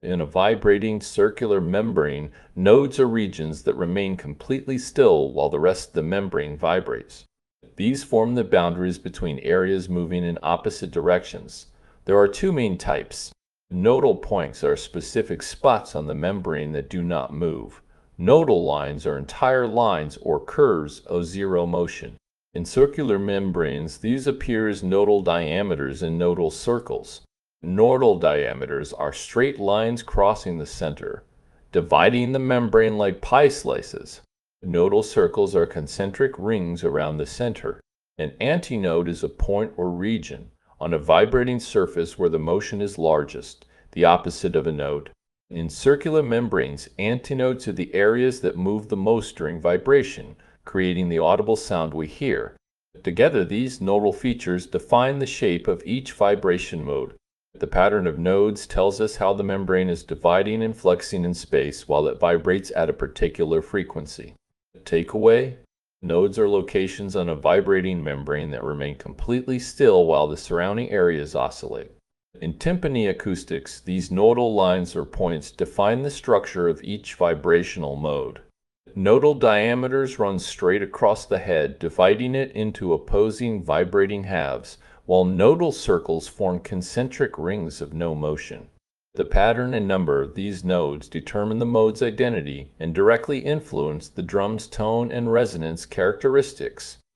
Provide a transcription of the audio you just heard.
In a vibrating circular membrane, nodes are regions that remain completely still while the rest of the membrane vibrates. These form the boundaries between areas moving in opposite directions. There are two main types. Nodal points are specific spots on the membrane that do not move. Nodal lines are entire lines or curves of zero motion. In circular membranes, these appear as nodal diameters in nodal circles. Nodal diameters are straight lines crossing the center, dividing the membrane like pie slices. Nodal circles are concentric rings around the center. An antinode is a point or region on a vibrating surface where the motion is largest, the opposite of a node. In circular membranes, antinodes are the areas that move the most during vibration, creating the audible sound we hear. Together, these nodal features define the shape of each vibration mode. The pattern of nodes tells us how the membrane is dividing and flexing in space while it vibrates at a particular frequency. Takeaway: nodes are locations on a vibrating membrane that remain completely still while the surrounding areas oscillate. In timpani acoustics, these nodal lines or points define the structure of each vibrational mode. Nodal diameters run straight across the head, dividing it into opposing vibrating halves, while nodal circles form concentric rings of no motion. The pattern and number of these nodes determine the mode's identity and directly influence the drum's tone and resonance characteristics.